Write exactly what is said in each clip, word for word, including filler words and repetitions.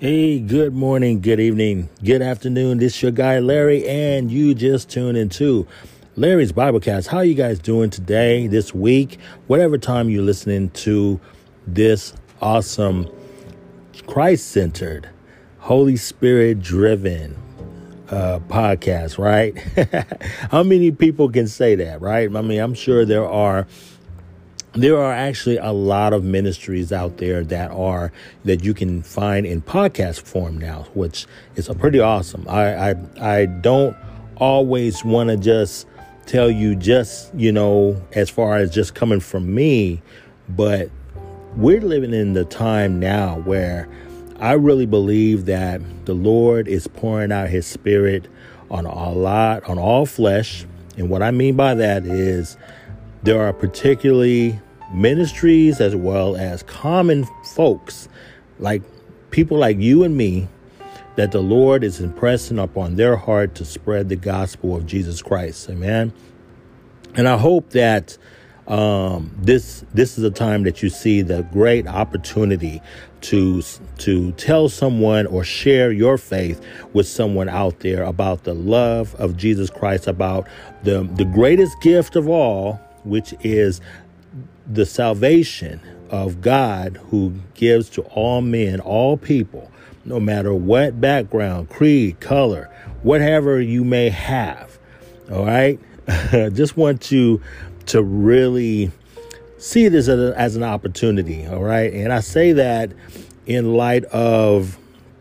Hey, good morning, good evening, good afternoon. This is your guy, Larry, and you just tuned into Larry's Biblecast. How you guys doing today, this week, whatever time you're listening to this awesome Christ-centered, Holy Spirit-driven uh, podcast, right? How many people can say that, right? I mean, I'm sure there are There are actually a lot of ministries out there that are that you can find in podcast form now, which is pretty awesome. I I, I don't always want to just tell you just, you know, as far as just coming from me, but we're living in the time now where I really believe that the Lord is pouring out his spirit on a lot, on all flesh. And what I mean by that is there are particularly ministries as well as common folks, like people like you and me, that the Lord is impressing upon their heart to spread the gospel of Jesus Christ. Amen. And I hope that um, this this is a time that you see the great opportunity to to tell someone or share your faith with someone out there about the love of Jesus Christ, about the the greatest gift of all, which is the salvation of God, who gives to all men, all people, no matter what background, creed, color, whatever you may have. All right. Just want to to really see this as, a, as an opportunity. All right. And I say that in light of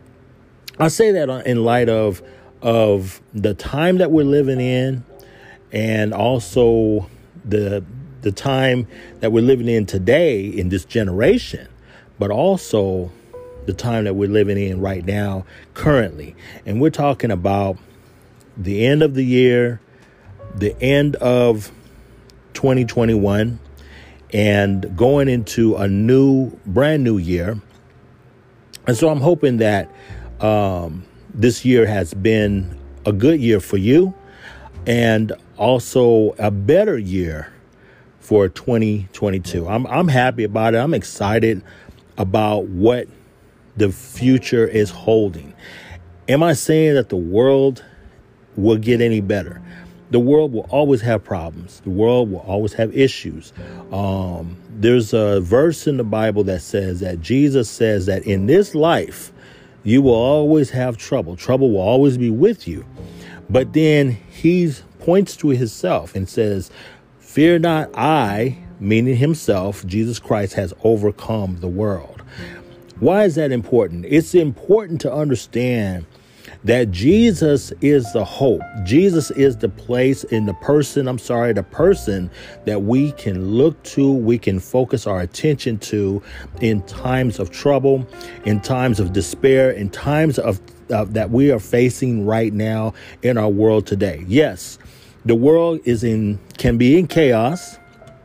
I say that in light of of the time that we're living in, and also the the time that we're living in today in this generation, but also the time that we're living in right now, currently. And we're talking about the end of the year, the end of twenty twenty-one, and going into a new, brand new year. And so I'm hoping that um, this year has been a good year for you, and also a better year for twenty twenty-two. I'm I'm happy about it. I'm excited about what the future is holding. Am I saying that the world will get any better? The world will always have problems. The world will always have issues. Um, there's a verse in the Bible that says that Jesus says that in this life, you will always have trouble. Trouble will always be with you. But then he points to himself and says, "Fear not, I," meaning himself, Jesus Christ, has overcome the world. Why is that important? It's important to understand that Jesus is the hope. Jesus is the place in the person, I'm sorry, the person that we can look to, we can focus our attention to in times of trouble, in times of despair, in times of uh, that we are facing right now in our world today. Yes, the world is in, can be in chaos,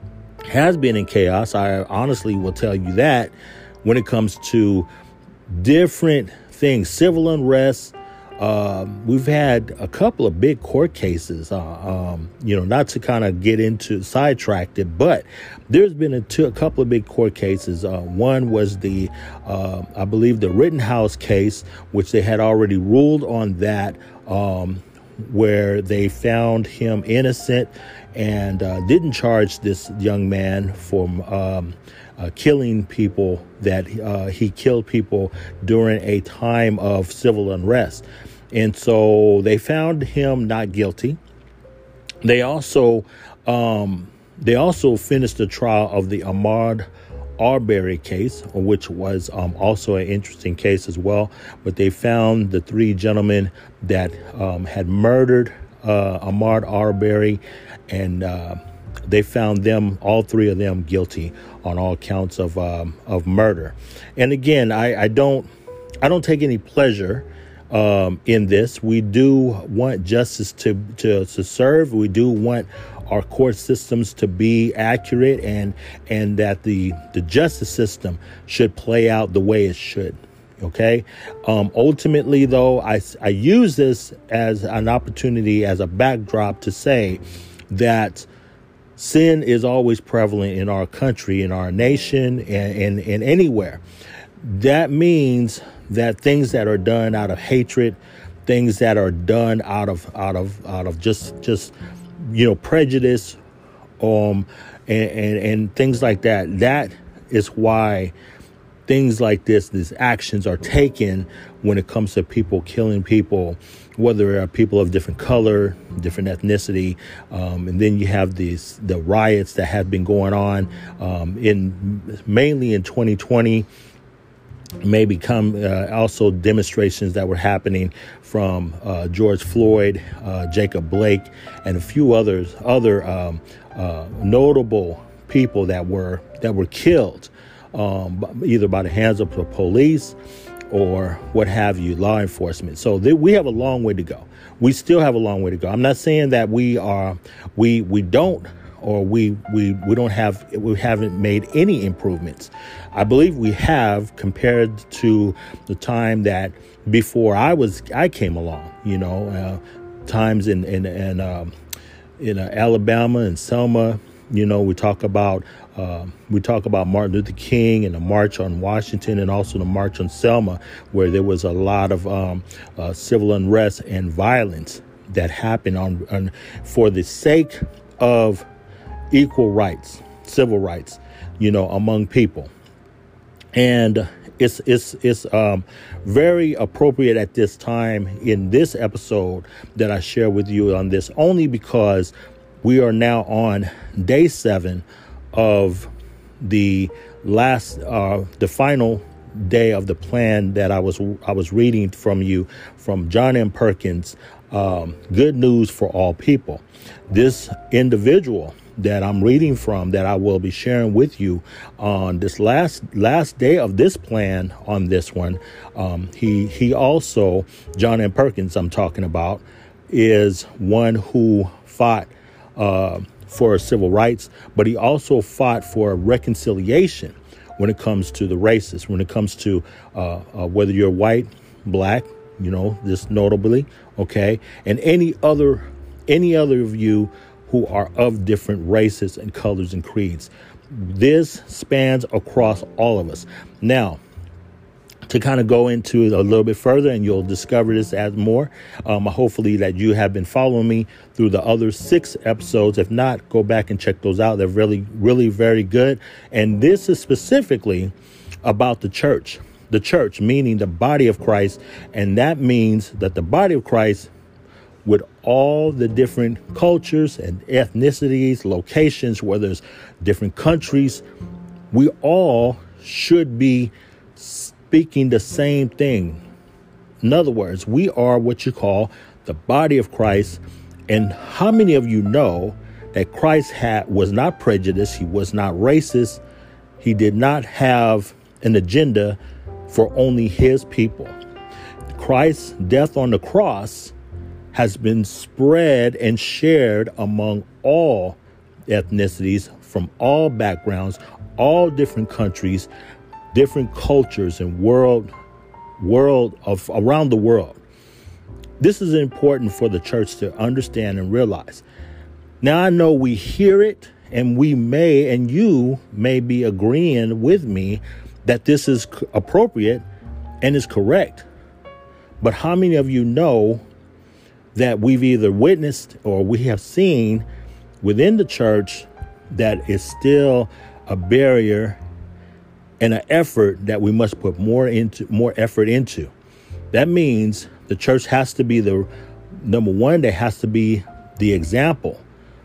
has been in chaos. I honestly will tell you that when it comes to different things, civil unrest. Uh, we've had a couple of big court cases, uh, um, you know, not to kind of get into sidetracked it, but there's been a, two, a couple of big court cases. Uh, one was the, uh, I believe the Rittenhouse case, which they had already ruled on that, um, where they found him innocent and uh, didn't charge this young man for um, uh, killing people, that uh, he killed people during a time of civil unrest. And so they found him not guilty. They also um, they also finished the trial of the Ahmaud Arbery case, which was um, also an interesting case as well. But they found the three gentlemen that um, had murdered uh, Ahmaud Arbery, and uh, they found them, all three of them, guilty on all counts of um, of murder. And again, I, I don't I don't take any pleasure um, in this. We do want justice to to to serve. We do want our court systems to be accurate, and and that the the justice system should play out the way it should. OK, um, ultimately, though, I, I use this as an opportunity, as a backdrop to say that sin is always prevalent in our country, in our nation, and, and, and anywhere. That means that things that are done out of hatred, things that are done out of out of out of just just you know prejudice, um, and, and and things like that. That is why things like this, these actions are taken when it comes to people killing people, whether they are people of different color, different ethnicity. Um, and then you have these the riots that have been going on um, in mainly in twenty twenty. May become uh, also demonstrations that were happening from uh, George Floyd, uh, Jacob Blake, and a few others, other um, uh, notable people that were that were killed um, either by the hands of the police or what have you, law enforcement. So th- we have a long way to go. We still have a long way to go. I'm not saying that we are we we don't. Or we, we we don't have we haven't made any improvements. I believe we have compared to the time that before I was I came along. You know, uh, times in in in, um, in uh, Alabama and Selma. You know, we talk about uh, we talk about Martin Luther King and the March on Washington, and also the March on Selma, where there was a lot of um, uh, civil unrest and violence that happened on, on for the sake of equal rights, civil rights, you know, among people. And it's it's it's um, very appropriate at this time in this episode that I share with you on this, only because we are now on day seven of the last, uh, the final day of the plan that I was I was reading from you from John M. Perkins, um, Good News for All People. This individual that I'm reading from, that I will be sharing with you on this last last day of this plan on this one. Um, he he also, John M. Perkins I'm talking about, is one who fought uh, for civil rights, but he also fought for reconciliation when it comes to the races, when it comes to uh, uh, whether you're white, black, you know, this notably, okay, and any other any other of you who are of different races and colors and creeds. This spans across all of us. Now, to kind of go into it a little bit further, and you'll discover this as more, um, hopefully that you have been following me through the other six episodes. If not, go back and check those out. They're really, really very good. And this is specifically about the church. The church, meaning the body of Christ. And that means that the body of Christ, with all the different cultures and ethnicities, locations, where there's different countries, we all should be speaking the same thing. In other words, we are what you call the body of Christ. And how many of you know that Christ had was not prejudiced? He was not racist. He did not have an agenda for only his people. Christ's death on the cross has been spread and shared among all ethnicities, from all backgrounds, all different countries, different cultures, and world, world of around the world. This is important for the church to understand and realize. Now, I know we hear it, and we may, and you may be agreeing with me that this is appropriate and is correct. But how many of you know that we've either witnessed or we have seen within the church that is still a barrier and an effort that we must put more into, more effort into? That means the church has to be the number one. There has to be the example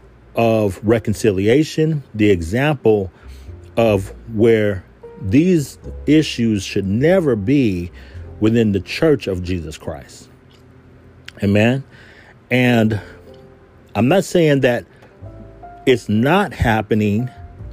of reconciliation, the example of where these issues should never be within the church of Jesus Christ. Amen. And I'm not saying that it's not happening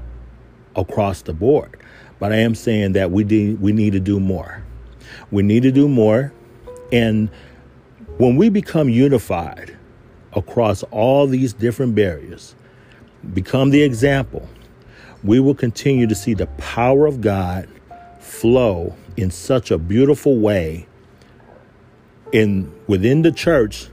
across the board, but I am saying that we de- we need to do more. We need to do more. And when we become unified across all these different barriers, become the example, we will continue to see the power of God flow in such a beautiful way in within the church,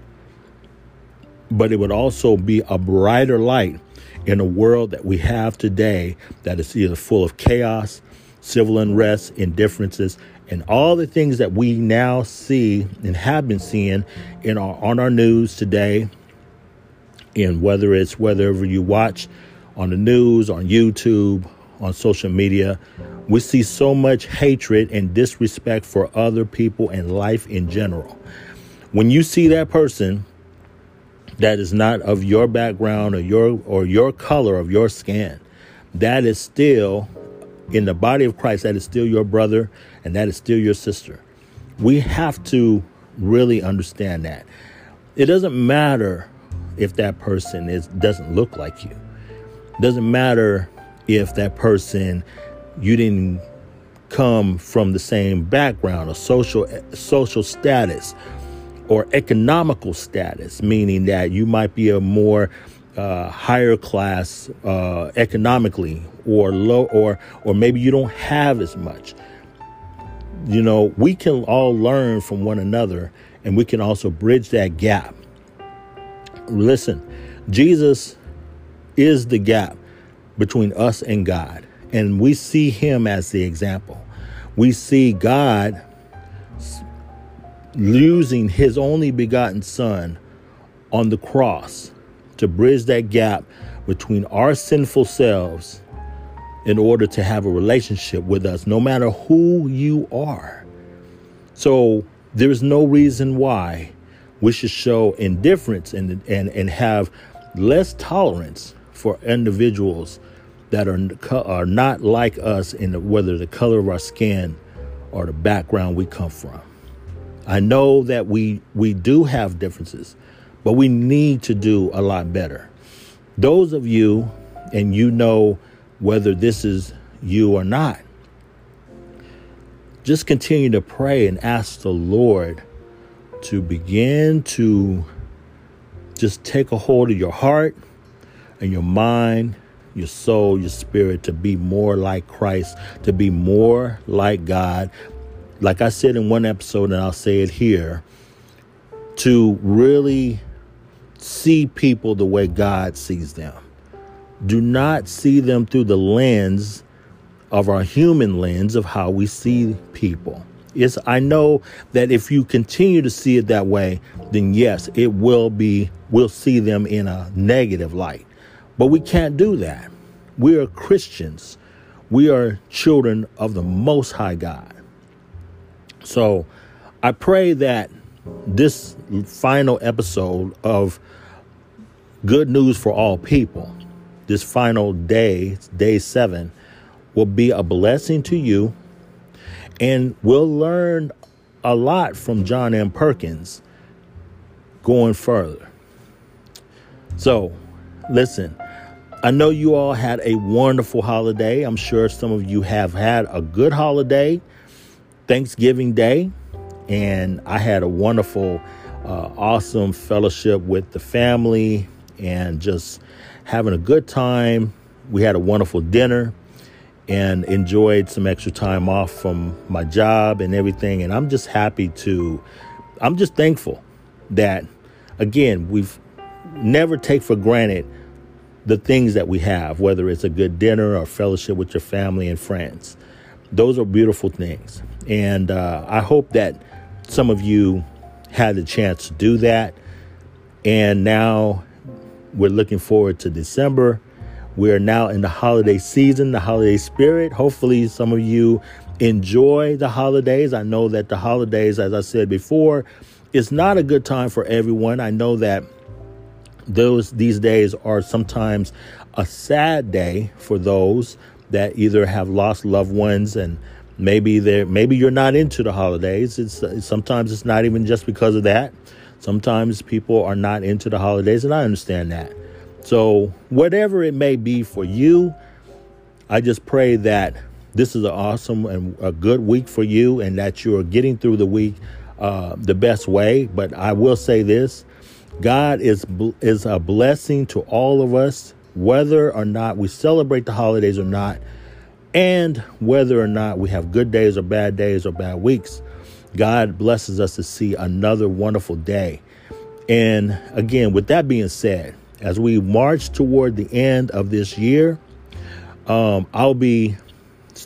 but it would also be a brighter light in a world that we have today that is either full of chaos, civil unrest, indifferences, and all the things that we now see and have been seeing in our, on our news today. And whether it's whether you watch on the news, on YouTube, on social media, we see so much hatred and disrespect for other people and life in general. When you see that person that is not of your background or your or your color of your skin, that is still in the body of Christ, that is still your brother and that is still your sister. We have to really understand that. It doesn't matter if that person is doesn't look like you. It doesn't matter if that person, you didn't come from the same background or social social status or economical status, meaning that you might be a more uh, higher class uh, economically or low, or or maybe you don't have as much. You know, we can all learn from one another, and we can also bridge that gap. Listen, Jesus is the gap between us and God, and we see him as the example. We see God using his only begotten son on the cross to bridge that gap between our sinful selves in order to have a relationship with us, no matter who you are. So there's no reason why we should show indifference and and, and have less tolerance for individuals that are, are not like us in the, whether the color of our skin or the background we come from. I know that we we do have differences, but we need to do a lot better. Those of you, and you know whether this is you or not, just continue to pray and ask the Lord to begin to just take a hold of your heart and your mind, your soul, your spirit, to be more like Christ, to be more like God. Like I said in one episode, and I'll say it here, to really see people the way God sees them. Do not see them through the lens of our human lens of how we see people. Yes, I know that if you continue to see it that way, then yes, it will be, we'll see them in a negative light. But we can't do that. We are Christians. We are children of the Most High God. So I pray that this final episode of Good News for All People, this final day, day seven, will be a blessing to you. And we'll learn a lot from John M. Perkins going further. So, listen, I know you all had a wonderful holiday. I'm sure some of you have had a good holiday, Thanksgiving Day. And I had a wonderful, uh, awesome fellowship with the family and just having a good time. We had a wonderful dinner and enjoyed some extra time off from my job and everything. And I'm just happy to, I'm just thankful that, again, we've never take for granted the things that we have, whether it's a good dinner or fellowship with your family and friends. Those are beautiful things. And uh, I hope that some of you had the chance to do that. And now we're looking forward to December. We're now in the holiday season, the holiday spirit. Hopefully some of you enjoy the holidays. I know that the holidays, as I said before, is not a good time for everyone. I know that those these days are sometimes a sad day for those that either have lost loved ones, and maybe they're maybe you're not into the holidays. It's, it's sometimes it's not even just because of that. Sometimes people are not into the holidays, and I understand that. So whatever it may be for you, I just pray that this is an awesome and a good week for you, and that you're getting through the week uh, the best way. But I will say this: God is is a blessing to all of us, whether or not we celebrate the holidays or not, and whether or not we have good days or bad days or bad weeks. God blesses us to see another wonderful day. And again, with that being said, as we march toward the end of this year, um, I'll be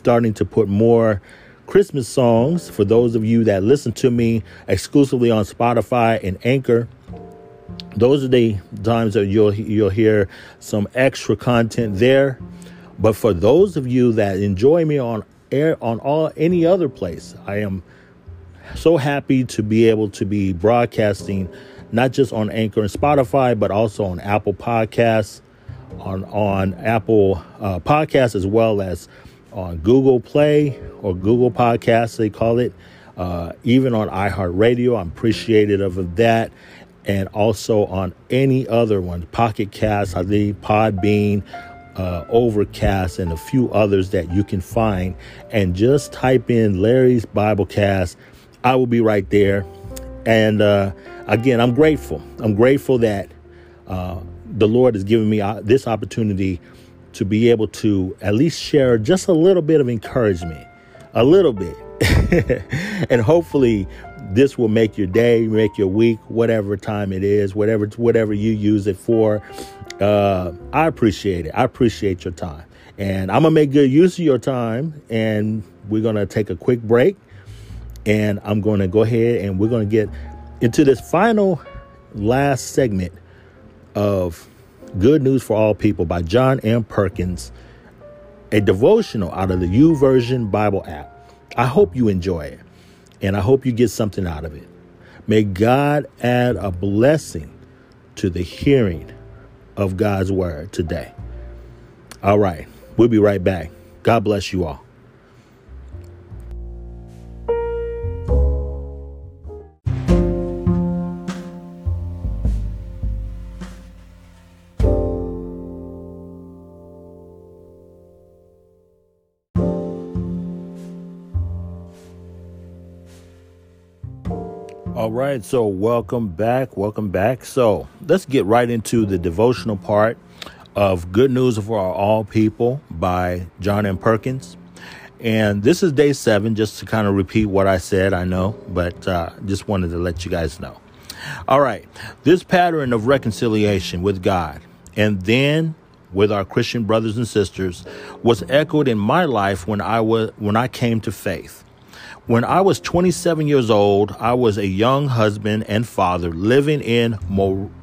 starting to put more Christmas songs for those of you that listen to me exclusively on Spotify and Anchor. Those are the times that you'll you'll hear some extra content there. But for those of you that enjoy me on air on all any other place, I am so happy to be able to be broadcasting not just on Anchor and Spotify, but also on Apple Podcasts, on on Apple uh, Podcasts, as well as on Google Play or Google Podcasts, they call it, uh, even on iHeartRadio. I'm appreciative of that. And also on any other one, Pocket Cast, I think Podbean, uh, Overcast, and a few others that you can find. And just type in Larry's Biblecast. I will be right there. And uh, again, I'm grateful. I'm grateful that uh, the Lord has given me uh, this opportunity to be able to at least share just a little bit of encouragement, a little bit. And hopefully this will make your day, make your week, whatever time it is, whatever whatever you use it for. Uh, I appreciate it. I appreciate your time. And I'm going to make good use of your time. And we're going to take a quick break. And I'm going to go ahead and we're going to get into this final last segment of Good News for All People by John M. Perkins, a devotional out of the YouVersion Bible app. I hope you enjoy it, and I hope you get something out of it. May God add a blessing to the hearing of God's word today. All right, we'll be right back. God bless you all. All right, so welcome back. Welcome back. So let's get right into the devotional part of Good News for All People by John M. Perkins. And this is day seven, just to kind of repeat what I said, I know, but uh, just wanted to let you guys know. All right, this pattern of reconciliation with God and then with our Christian brothers and sisters was echoed in my life when I was when I came to faith. When I was twenty-seven years old, I was a young husband and father living in Mo-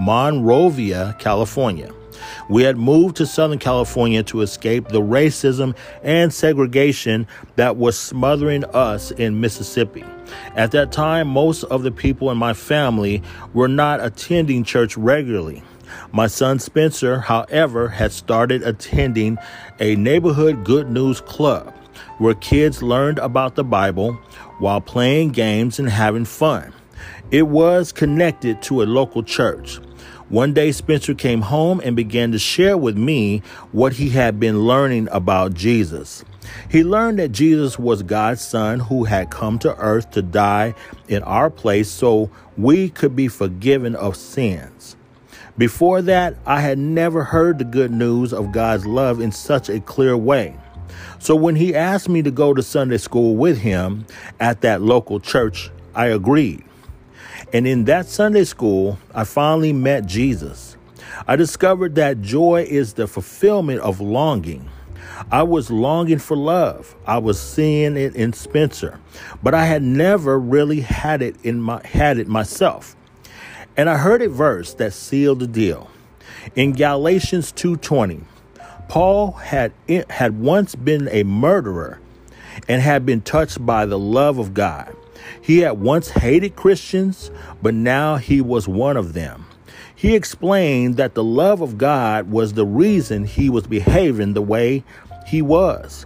Monrovia, California. We had moved to Southern California to escape the racism and segregation that was smothering us in Mississippi. At that time, most of the people in my family were not attending church regularly. My son Spencer, however, had started attending a neighborhood Good News Club, where kids learned about the Bible while playing games and having fun. It was connected to a local church. One day, Spencer came home and began to share with me what he had been learning about Jesus. He learned that Jesus was God's son who had come to earth to die in our place so we could be forgiven of sins. Before that, I had never heard the good news of God's love in such a clear way. So when he asked me to go to Sunday school with him at that local church, I agreed. And in that Sunday school, I finally met Jesus. I discovered that joy is the fulfillment of longing. I was longing for love. I was seeing it in Spencer, but I had never really had it in my had it myself. And I heard a verse that sealed the deal. In Galatians two twenty, Paul had had once been a murderer and had been touched by the love of God. He had once hated Christians, but now he was one of them. He explained that the love of God was the reason he was behaving the way he was.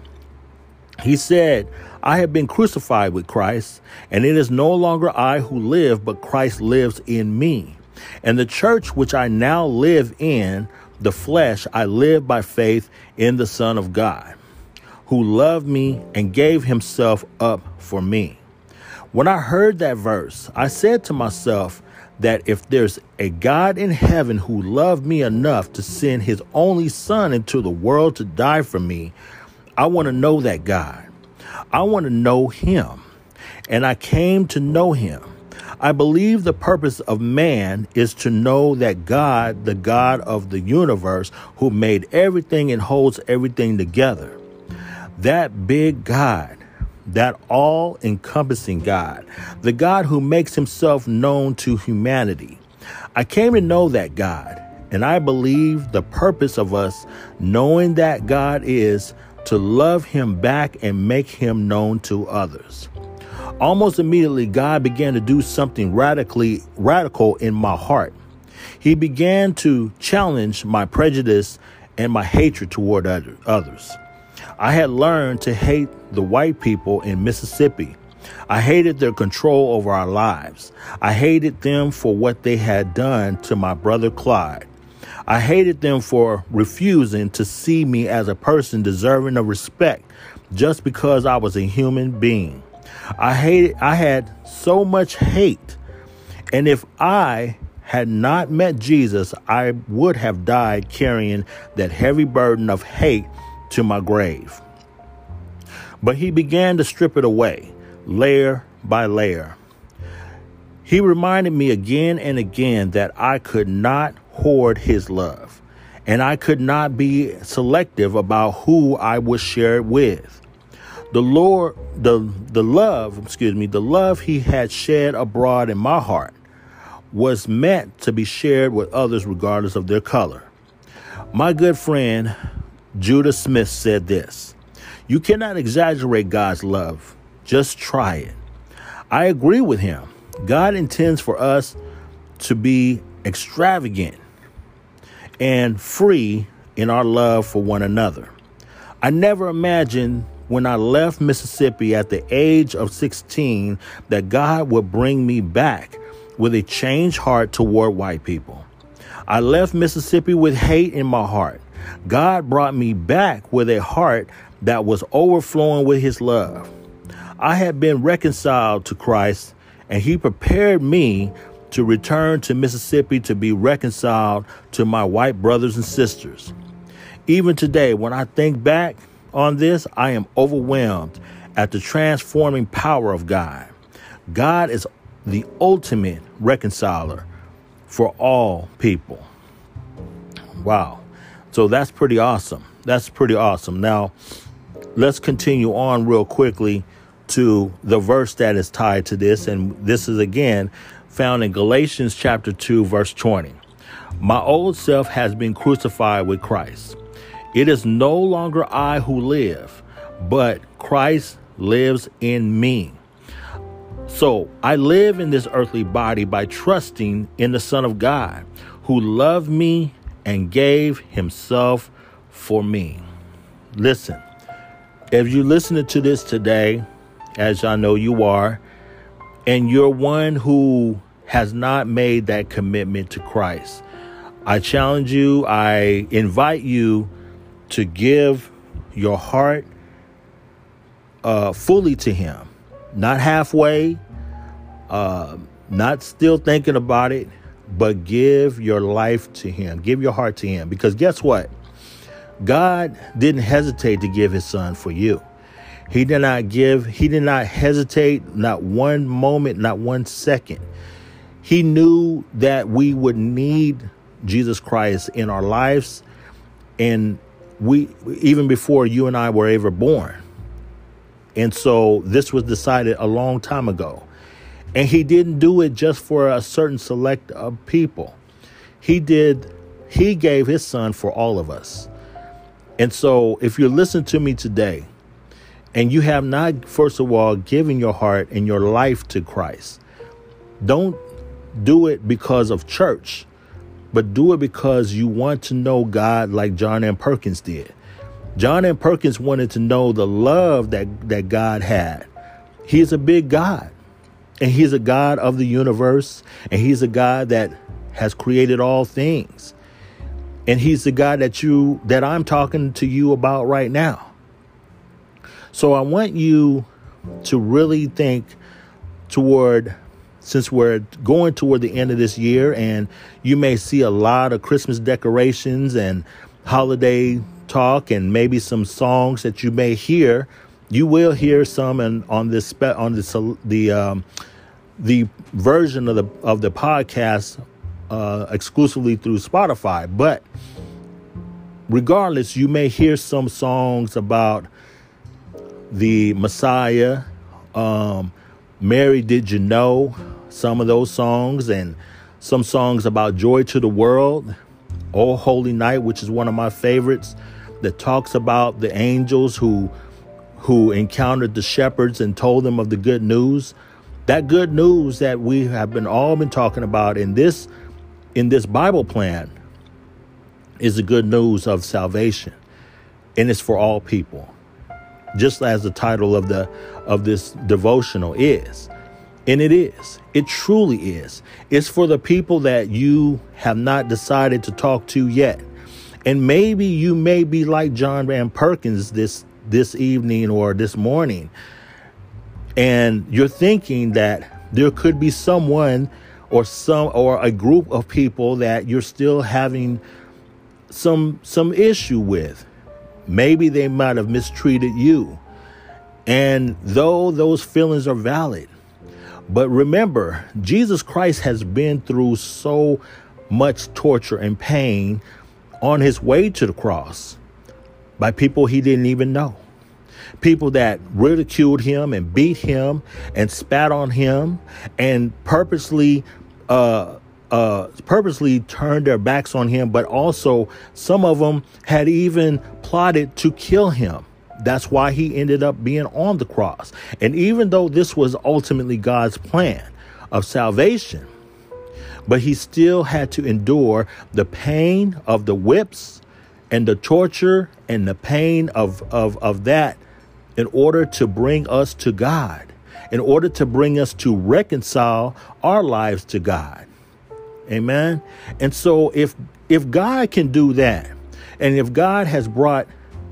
He said, I have been crucified with Christ, and it is no longer I who live, but Christ lives in me. And the church which I now live in, the flesh, I live by faith in the Son of God, who loved me and gave himself up for me. When I heard that verse, I said to myself that if there's a God in heaven who loved me enough to send his only son into the world to die for me, I want to know that God. I want to know him. And I came to know him. I believe the purpose of man is to know that God, the God of the universe, who made everything and holds everything together. That big God, that all-encompassing God, the God who makes himself known to humanity. I came to know that God, and I believe the purpose of us knowing that God is to love him back and make him known to others. Almost immediately, God began to do something radically radical in my heart. He began to challenge my prejudice and my hatred toward other, others. I had learned to hate the white people in Mississippi. I hated their control over our lives. I hated them for what they had done to my brother Clyde. I hated them for refusing to see me as a person deserving of respect just because I was a human being. I hated, I had so much hate. And if I had not met Jesus, I would have died carrying that heavy burden of hate to my grave. But he began to strip it away, layer by layer. He reminded me again and again that I could not hoard his love, and I could not be selective about who I would share it with. The Lord, the, the love, excuse me, the love he had shed abroad in my heart was meant to be shared with others regardless of their color. My good friend, Judah Smith, said this: "You cannot exaggerate God's love. Just try it." I agree with him. God intends for us to be extravagant and free in our love for one another. I never imagined when I left Mississippi at the age of sixteen that God would bring me back with a changed heart toward white people. I left Mississippi with hate in my heart. God brought me back with a heart that was overflowing with his love. I had been reconciled to Christ, and he prepared me to return to Mississippi to be reconciled to my white brothers and sisters. Even today, when I think back on this, I am overwhelmed at the transforming power of God. God is the ultimate reconciler for all people. Wow. So that's pretty awesome. That's pretty awesome. Now, let's continue on real quickly to the verse that is tied to this. And this is again found in Galatians chapter two, verse twenty. My old self has been crucified with Christ. It is no longer I who live, but Christ lives in me. So I live in this earthly body by trusting in the Son of God, who loved me and gave himself for me. Listen, if you're listening to this today, as I know you are, and you're one who has not made that commitment to Christ, I challenge you, I invite you to give your heart uh, fully to him, not halfway, uh, not still thinking about it, but give your life to him. Give your heart to him. Because guess what? God didn't hesitate to give his son for you. He did not give, he did not hesitate, not one moment, not one second. He knew that we would need Jesus Christ in our lives. And we, even before you and I were ever born. And so this was decided a long time ago. And he didn't do it just for a certain select of people. He did, he gave his son for all of us. And so if you're listening to me today and you have not, first of all, given your heart and your life to Christ, don't do it because of church, but do it because you want to know God like John M. Perkins did. John M. Perkins wanted to know the love that, that God had. He is a big God, and he's a God of the universe, and he's a God that has created all things. And he's the God that you, that I'm talking to you about right now. So I want you to really think toward, since we're going toward the end of this year, and you may see a lot of Christmas decorations and holiday talk and maybe some songs that you may hear. You will hear some in, on this spe- on this uh, the um, the version of the of the podcast uh, exclusively through Spotify. But regardless, you may hear some songs about the Messiah, um, Mary, Did You Know? Some of those songs, and some songs about joy to the world. Oh Holy Night, which is one of my favorites, that talks about the angels who who encountered the shepherds and told them of the good news. That good news that we have been all been talking about in this in this Bible plan is the good news of salvation, and it's for all people, just as the title of the of this devotional is. And it is. It truly is. It's for the people that you have not decided to talk to yet. And maybe you may be like John M. Perkins this this evening or this morning, and you're thinking that there could be someone or some or a group of people that you're still having some some issue with. Maybe they might have mistreated you. And though those feelings are valid, but remember, Jesus Christ has been through so much torture and pain on his way to the cross by people he didn't even know. People that ridiculed him and beat him and spat on him and purposely uh, uh, purposely turned their backs on him. But also some of them had even plotted to kill him. That's why he ended up being on the cross. And even though this was ultimately God's plan of salvation, but he still had to endure the pain of the whips and the torture and the pain of, of, of that in order to bring us to God, in order to bring us to reconcile our lives to God. Amen. And so if if God can do that, and if God has brought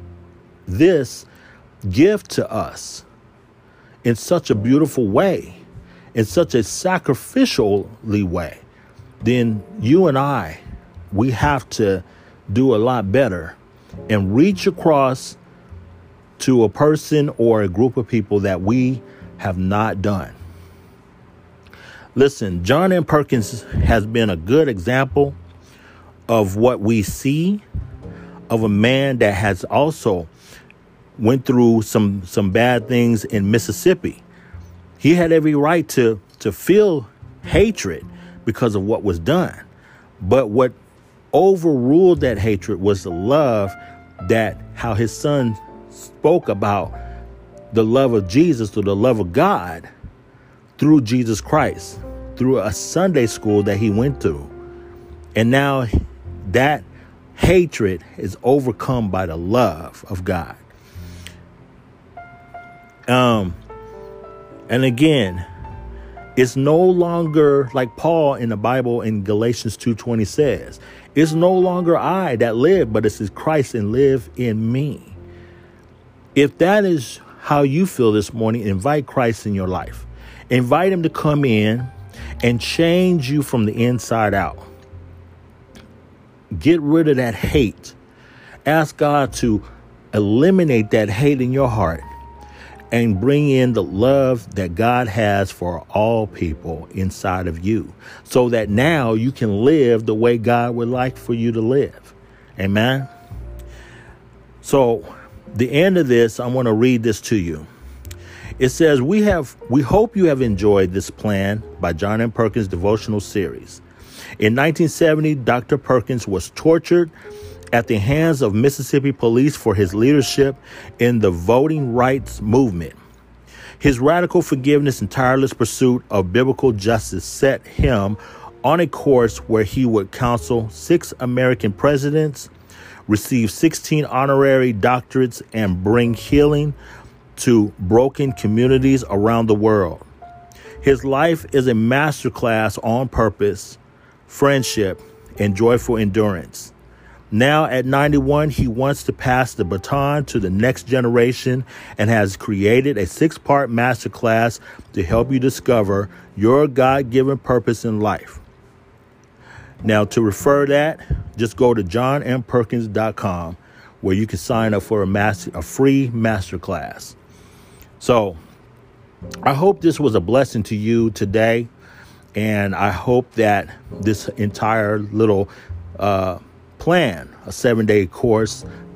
this gift to us in such a beautiful way, in such a sacrificially way, then you and I, we have to do a lot better and reach across to a person or a group of people that we have not done. Listen, John M. Perkins has been a good example of what we see of a man that has also went through some some bad things in Mississippi. He had every right to to feel hatred because of what was done. But what overruled that hatred was the love that how his son spoke about the love of Jesus, through the love of God, through Jesus Christ, through a Sunday school that he went through. And now that hatred is overcome by the love of God. Um, and again, it's no longer like Paul in the Bible in Galatians two twenty says, it's no longer I that live, but it's Christ and live in me. If that is how you feel this morning, invite Christ in your life. Invite him to come in and change you from the inside out. Get rid of that hate. Ask God to eliminate that hate in your heart and bring in the love that God has for all people inside of you, so that now you can live the way God would like for you to live. Amen. So the end of this, I want to read this to you. It says, we have, we hope you have enjoyed this plan by John M. Perkins devotional series. In nineteen seventy, Doctor Perkins was tortured at the hands of Mississippi police for his leadership in the voting rights movement. His radical forgiveness and tireless pursuit of biblical justice set him on a course where he would counsel six American presidents, receive sixteen honorary doctorates, and bring healing to broken communities around the world. His life is a masterclass on purpose, friendship, and joyful endurance. Now at ninety-one, he wants to pass the baton to the next generation and has created a six-part masterclass to help you discover your God-given purpose in life. Now, to refer that, just go to john m perkins dot com, where you can sign up for a master, a free masterclass. So I hope this was a blessing to you today, and I hope that this entire little uh, plan, a seven-day course,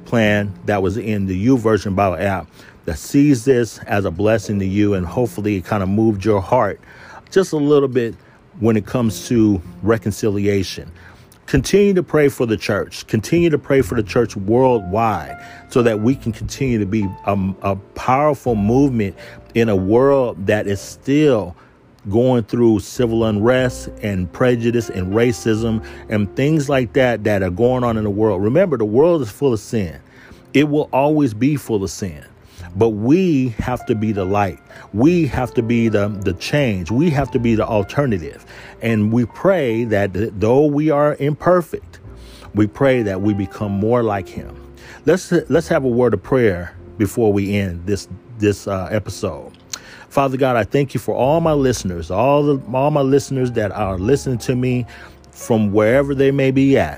plan that was in the YouVersion Bible app that sees this as a blessing to you, and hopefully it kind of moved your heart just a little bit when it comes to reconciliation. Continue to pray for the church. Continue to pray for the church worldwide so that we can continue to be a, a powerful movement in a world that is still going through civil unrest and prejudice and racism and things like that that are going on in the world. Remember, the world is full of sin. It will always be full of sin. But we have to be the light. We have to be the, the change. We have to be the alternative. And we pray that though we are imperfect, we pray that we become more like him. Let's let's have a word of prayer before we end this this uh, episode. Father God, I thank you for all my listeners, all the all my listeners that are listening to me from wherever they may be at.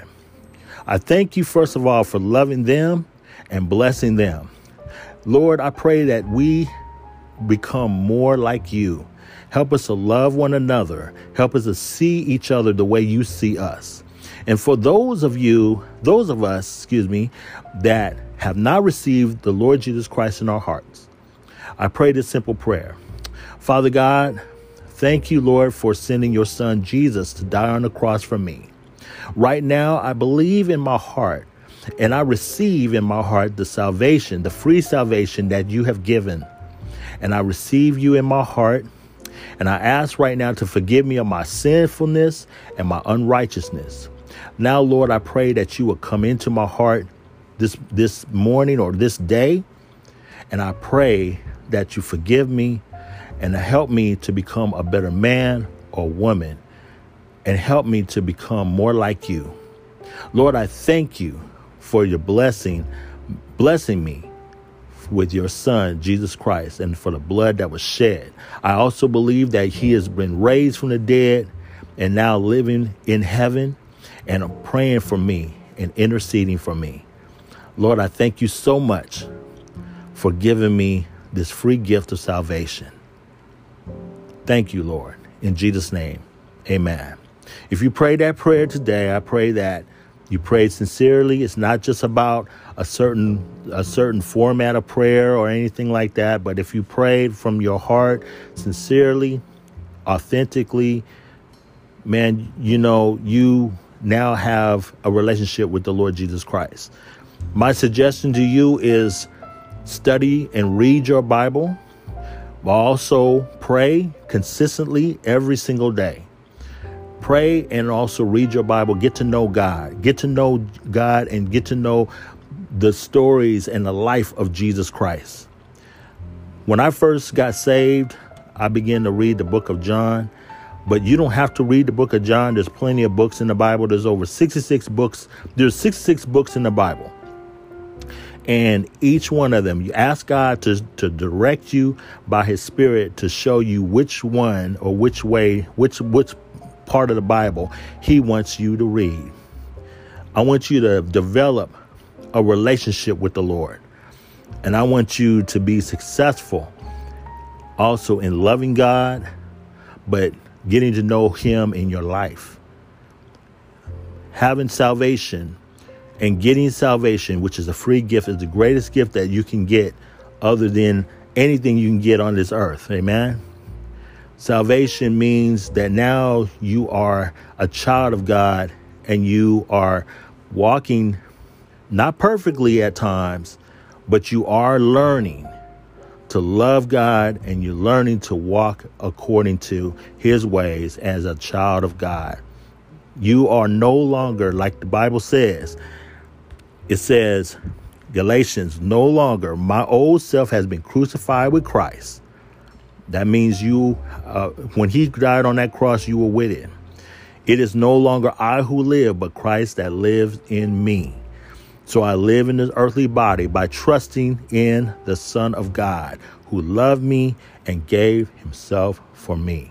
I thank you, first of all, for loving them and blessing them. Lord, I pray that we become more like you. Help us to love one another. Help us to see each other the way you see us. And for those of you, those of us, excuse me, that have not received the Lord Jesus Christ in our hearts, I pray this simple prayer. Father God, thank you, Lord, for sending your son Jesus to die on the cross for me. Right now, I believe in my heart and I receive in my heart the salvation, the free salvation that you have given. And I receive you in my heart. And I ask right now to forgive me of my sinfulness and my unrighteousness. Now, Lord, I pray that you will come into my heart this, this morning or this day. And I pray that you forgive me and help me to become a better man or woman and help me to become more like you. Lord, I thank you for your blessing, blessing me with your son, Jesus Christ, and for the blood that was shed. I also believe that he has been raised from the dead and now living in heaven and praying for me and interceding for me. Lord, I thank you so much for giving me this free gift of salvation. Thank you, Lord. In Jesus' name, amen. If you pray that prayer today, I pray that you prayed sincerely. It's not just about a certain a certain format of prayer or anything like that. But if you prayed from your heart, sincerely, authentically, man, you know, you now have a relationship with the Lord Jesus Christ. My suggestion to you is study and read your Bible, but also pray consistently every single day. Pray and also read your Bible. Get to know God. Get to know God and get to know the stories and the life of Jesus Christ. When I first got saved, I began to read the book of John. But you don't have to read the book of John. There's plenty of books in the Bible. There's over sixty-six books. There's sixty-six books in the Bible. And each one of them, you ask God to, to direct you by his Spirit to show you which one or which way, which which part of the Bible he wants you to read. I want you to develop a relationship with the Lord. And I want you to be successful also in loving God, but getting to know him in your life. Having salvation and getting salvation, which is a free gift, is the greatest gift that you can get other than anything you can get on this earth. Amen. Salvation means that now you are a child of God and you are walking not perfectly at times, but you are learning to love God and you're learning to walk according to his ways as a child of God. You are no longer, like the Bible says, it says, Galatians, no longer, my old self has been crucified with Christ. That means you, uh, when he died on that cross, you were with him. It is no longer I who live, but Christ that lives in me. So I live in this earthly body by trusting in the Son of God who loved me and gave himself for me.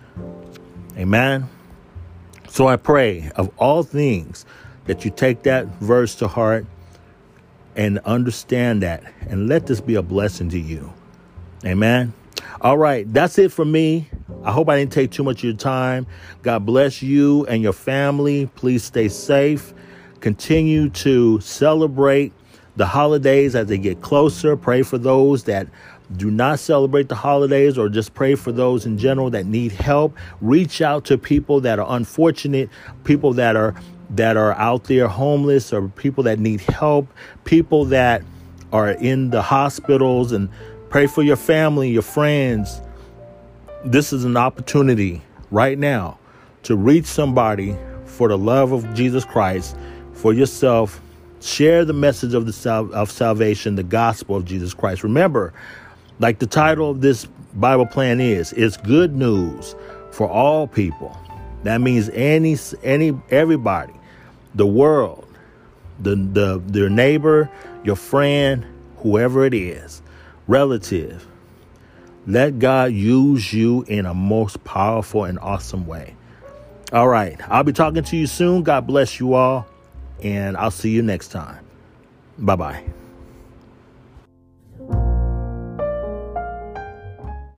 Amen. So I pray of all things that you take that verse to heart and understand that and let this be a blessing to you. Amen. All right. That's it for me. I hope I didn't take too much of your time. God bless you and your family. Please stay safe. Continue to celebrate the holidays as they get closer. Pray for those that do not celebrate the holidays, or just pray for those in general that need help. Reach out to people that are unfortunate, people that are that are out there homeless, or people that need help, people that are in the hospitals, and pray for your family, your friends. This is an opportunity right now to reach somebody for the love of Jesus Christ, for yourself. Share the message of the sal- of salvation, the gospel of Jesus Christ. Remember, like the title of this Bible plan is, it's good news for all people. That means any, any, everybody, the world, the, the, your neighbor, your friend, whoever it is, relative. Let God use you in a most powerful and awesome way. All right. I'll be talking to you soon. God bless you all. And I'll see you next time. Bye-bye.